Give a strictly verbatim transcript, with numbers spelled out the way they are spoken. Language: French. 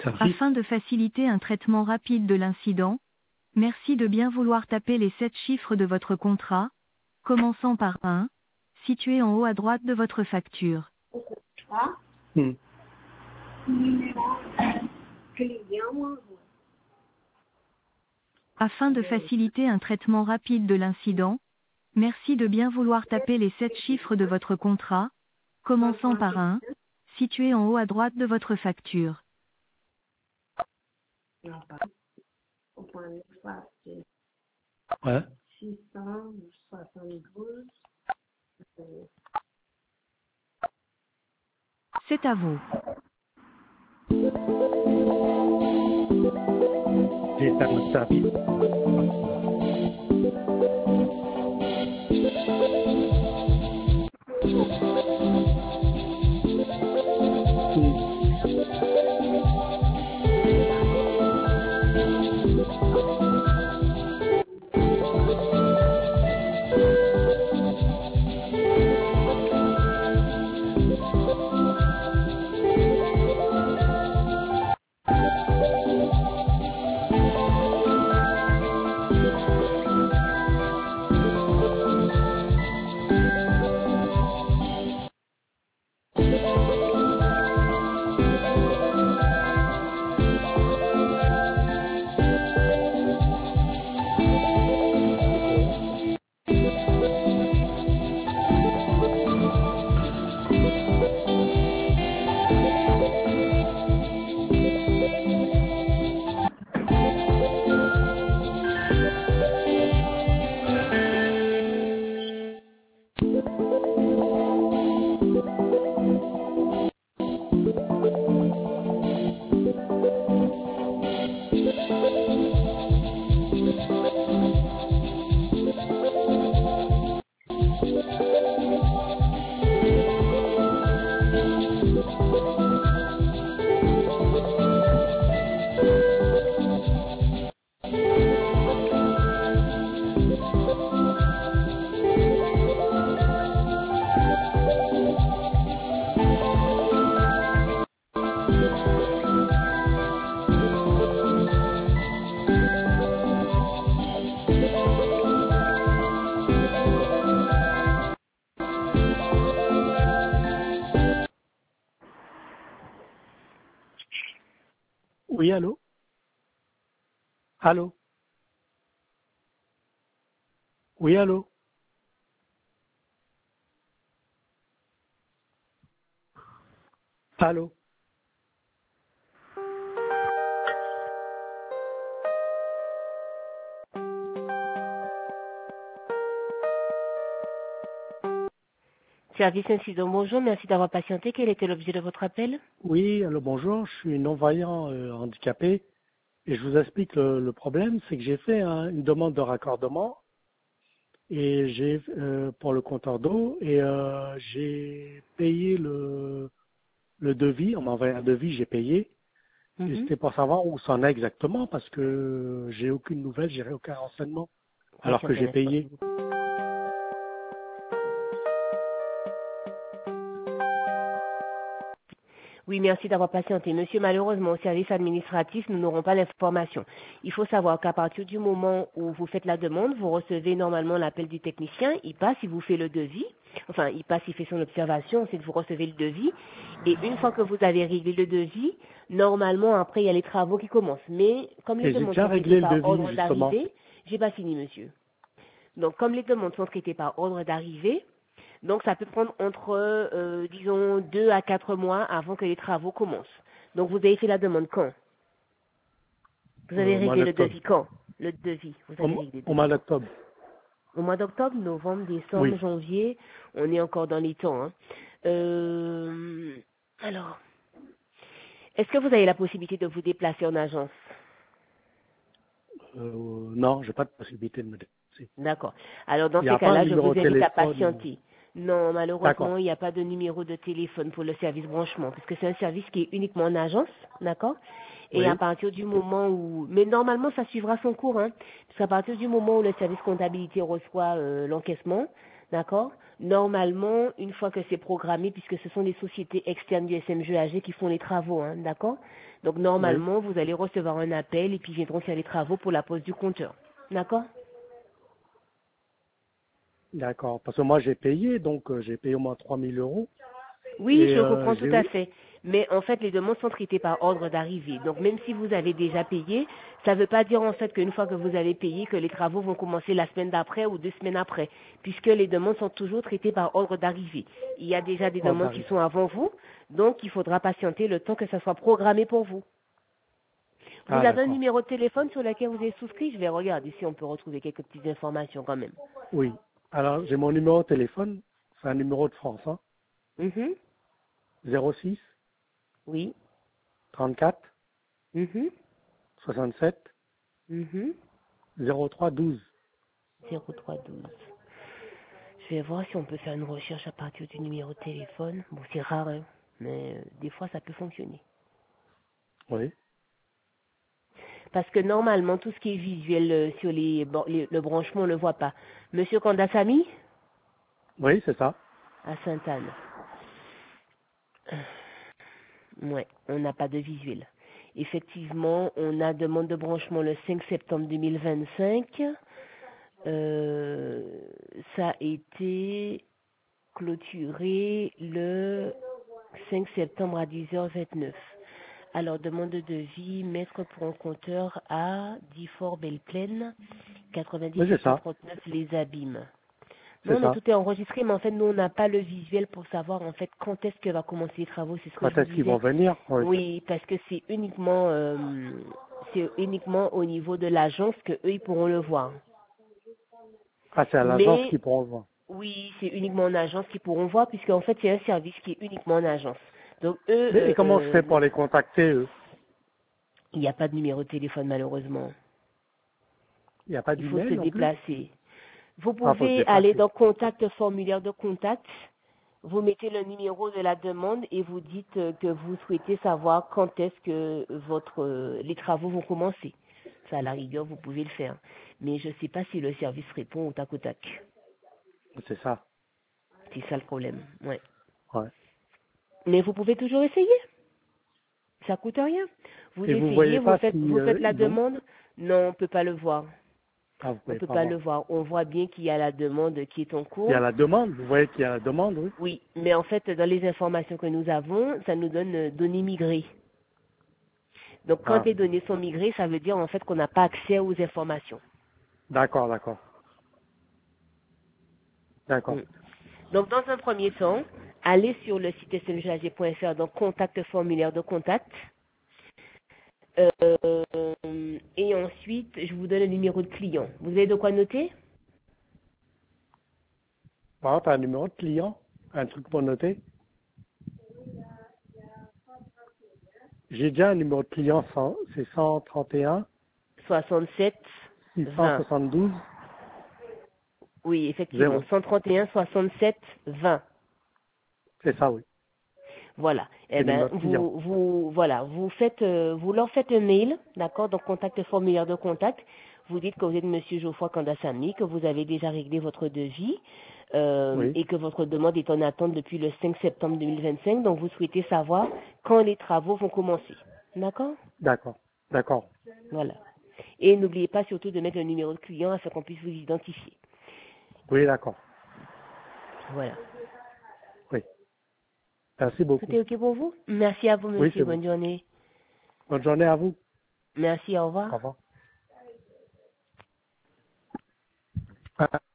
Service. Afin de faciliter un traitement rapide de l'incident, merci de bien vouloir taper les sept chiffres de votre contrat, commençant par un, situé en haut à droite de votre facture. Hmm. Afin de faciliter un traitement rapide de l'incident, merci de bien vouloir taper les sept chiffres de votre contrat, commençant par un, situé en haut à droite de votre facture. Ouais. C'est à vous. J'ai terme de service. Oui, allô? Allô? Oui, allô? Allô? Service incident, bonjour, merci d'avoir patienté. Quel était l'objet de votre appel? Oui, allô, bonjour. Je suis non-voyant euh, handicapé et je vous explique le, le problème, c'est que j'ai fait un- une demande de raccordement et j'ai euh, pour le compteur d'eau et euh, j'ai payé le, le devis. On m'a envoyé un devis, j'ai payé. Et Mhm. c'était pour savoir où ça en est exactement parce que j'ai aucune nouvelle, j'ai aucun renseignement alors que Patientez un j'ai instant, s'il payé. vous plaît. Oui, merci d'avoir patienté. Monsieur, malheureusement, au service administratif, nous n'aurons pas l'information. Il faut savoir qu'à partir du moment où vous faites la demande, vous recevez normalement l'appel du technicien. Il passe, il vous fait le devis. Enfin, il passe, il fait son observation, ensuite vous recevez le devis. Et une fois que vous avez réglé le devis, normalement, après, il y a les travaux qui commencent. Mais comme les Et j'ai demandes déjà sont traitées réglé le par devis ordre justement. d'arrivée, j'ai pas fini, monsieur. Donc, comme les demandes sont traitées par ordre d'arrivée, donc ça peut prendre entre, euh, disons, deux à quatre mois avant que les travaux commencent. Donc, vous avez fait la demande quand? Vous Euh, avez au mois réglé le d'octobre. devis quand? Le devis, vous Au, avez mo- réglé le au devis mois quand? d'octobre. Au mois d'octobre, novembre, décembre, Oui. janvier, on est encore dans les temps. Hein. Euh, alors, est-ce que vous avez la possibilité de vous déplacer en agence? Euh, non, j'ai pas de possibilité de me déplacer. D'accord. Alors, dans Il n'y ces a pas un cas-là, je vous numéro de invite à téléphone. ou- patienter. Non, malheureusement, D'accord. il n'y a pas de numéro de téléphone pour le service branchement, parce que c'est un service qui est uniquement en agence, d'accord? Et à Oui. partir du moment où... Mais normalement, ça suivra son cours, hein, parce qu'à partir du moment où le service comptabilité reçoit euh, l'encaissement, d'accord? Normalement, une fois que c'est programmé, puisque ce sont les sociétés externes du S M G A G qui font les travaux, hein, d'accord? Donc normalement, Oui. vous allez recevoir un appel et puis ils viendront faire les travaux pour la pose du compteur. D'accord? D'accord. Parce que moi, j'ai payé, donc euh, j'ai payé au moins trois mille euros. Oui, Et je euh, comprends tout j'ai à eu... fait. Mais en fait, les demandes sont traitées par ordre d'arrivée. Donc même si vous avez déjà payé, ça ne veut pas dire en fait qu'une fois que vous avez payé, que les travaux vont commencer la semaine d'après ou deux semaines après, puisque les demandes sont toujours traitées par ordre d'arrivée. Il y a déjà des Oh, demandes qui d'arrivée. sont avant vous, donc il faudra patienter le temps que ça soit programmé pour vous. Vous Ah, avez un d'accord. numéro de téléphone sur lequel vous êtes souscrit? Je vais regarder si on peut retrouver quelques petites informations quand même. Oui. Alors, j'ai mon numéro de téléphone. C'est un numéro de France, hein. Mhm. zéro six Oui. trente-quatre Mhm. soixante-sept Mhm. zéro trois douze. zéro trois douze. Je vais voir si on peut faire une recherche à partir du numéro de téléphone. Bon, c'est rare, hein, mais euh, des fois, ça peut fonctionner. Oui. Parce que normalement, tout ce qui est visuel euh, sur les, bon, les- le branchement, on ne le voit pas. Monsieur Kandasamy, Oui, c'est ça. à Sainte-Anne. Ouais, on n'a pas de visuel. Effectivement, on a demande de branchement le cinq septembre deux mille vingt-cinq. Euh, ça a été clôturé le cinq septembre à dix heures vingt-neuf. Alors, demande de devis, mettre pour un compteur à Difort Belle-Plaine, Oui, quatre-vingt-dix-sept c'est cent ça. trente-neuf Les Abîmes. C'est Non, mais ça. tout est enregistré, mais en fait, nous, on n'a pas le visuel pour savoir, en fait, quand est-ce que va commencer les travaux. C'est ce que Quand je vous est-ce qu'ils vont disais. venir? Oui. Oui, parce que c'est uniquement, euh, c'est uniquement au niveau de l'agence que eux, ils pourront le voir. Ah, c'est à l'agence Mais qu'ils pourront voir. oui, c'est uniquement en agence qu'ils pourront voir, puisqu'en fait, c'est un service qui est uniquement en agence. Donc, eux, Mais et euh, comment je fais euh, pour les contacter, eux? il n'y a pas de numéro de téléphone, malheureusement. Il n'y a pas Il faut se d'email non plus? déplacer. Vous Ah, faut se pouvez aller déplacer. dans contact, formulaire de contact. Vous mettez le numéro de la demande et vous dites euh, que vous souhaitez savoir quand est-ce que votre euh, les travaux vont commencer. Ça, à la rigueur, vous pouvez le faire. Mais je ne sais pas si le service répond au tac au tac. C'est ça. C'est ça le problème. Ouais. Ouais. Mais vous pouvez toujours essayer. Ça coûte rien. Vous Et vous essayez, voyez vous pas faites, si vous euh, faites la ils ont... demande. Non, on peut pas le voir. Ah, vous On pouvez peut pas pas le voir. voir. On voit bien qu'il y a la demande qui est en Il y a cours. la demande, vous voyez qu'il y a la demande, oui. Oui, mais en fait, dans les informations que nous avons, ça nous donne euh, données migrées. Donc, quand Ah, les données sont migrées, ça veut dire en fait qu'on n'a pas accès aux informations. d'accord, d'accord. Mm. D'accord. Donc, dans un premier temps, allez sur le site s m g a g point f r, donc contact formulaire de contact. Euh, et ensuite, je vous donne le numéro de client. Vous avez de quoi noter? Par exemple, un numéro de client, un truc pour noter. J'ai déjà un numéro de client, cent- c'est cent trente et un, soixante-sept six cent vingt. soixante-douze, Oui, effectivement, zéro. cent trente et un soixante-sept vingt. C'est ça, oui. Voilà. Eh C'est le ben, numéro de client. vous, vous, voilà, vous faites, euh, vous leur faites un mail, d'accord, donc contact formulaire de contact. Vous dites que vous êtes Monsieur Geoffroy Kandasamy, que vous avez déjà réglé votre devis euh, Oui. et que votre demande est en attente depuis le cinq septembre deux mille vingt-cinq. Donc, vous souhaitez savoir quand les travaux vont commencer, d'accord? D'accord. D'accord. Voilà. Et n'oubliez pas surtout de mettre le numéro de client afin qu'on puisse vous identifier. Oui, d'accord. Voilà. Oui. Merci Tout beaucoup. est OK pour vous? Merci à vous, Oui, monsieur. c'est bon. Bonne journée. Bonne journée à vous. Merci. Au Au revoir. revoir.